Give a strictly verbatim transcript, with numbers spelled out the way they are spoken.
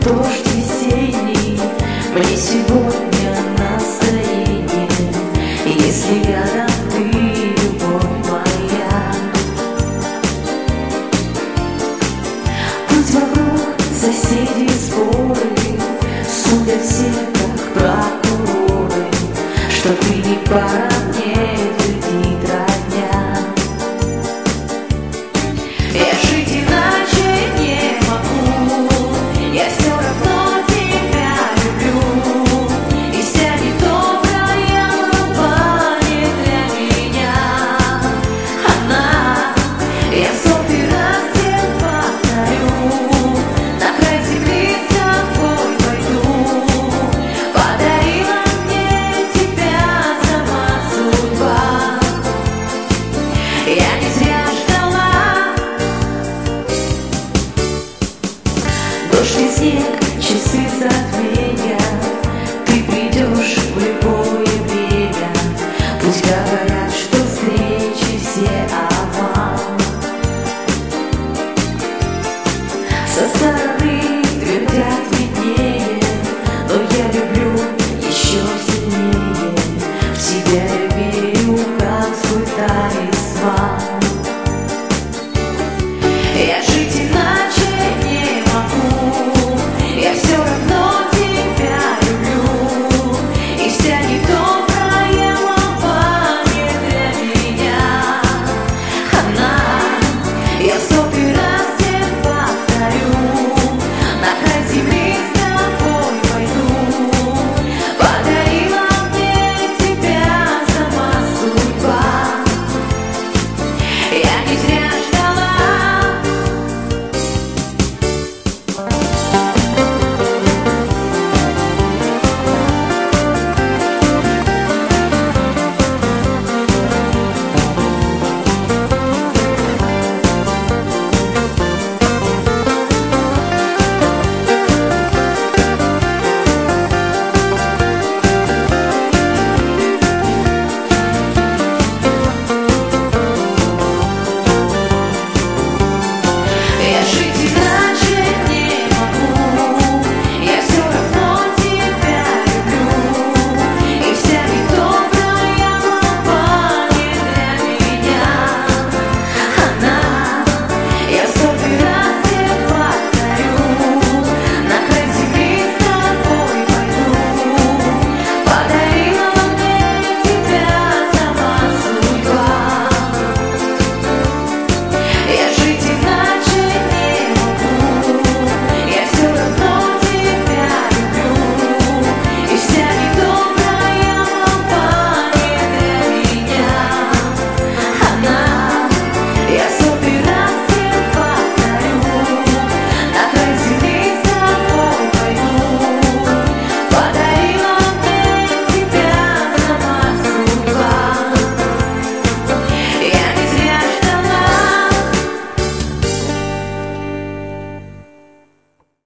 дождь весенний, мне сегодня настроение, если рядом ты, любовь моя. Пусть вокруг соседи споры, судят все как прокуроры, что ты не пара мне, твердит родня. Я жить иначе не могу, я все равно тебя люблю, и вся недобрая молва не для меня. Она, я сотый раз тебе повторю, на край земли с тобой пойду, подарила мне тебя сама судьба. Я не зря ждала. Дождь и снег, часы затмения, ты придешь в любое время. Пусть говорят, что встречи все обман, со стороны твердят виднее, но я люблю еще сильнее. В тебя я верю, как свой талисман. Я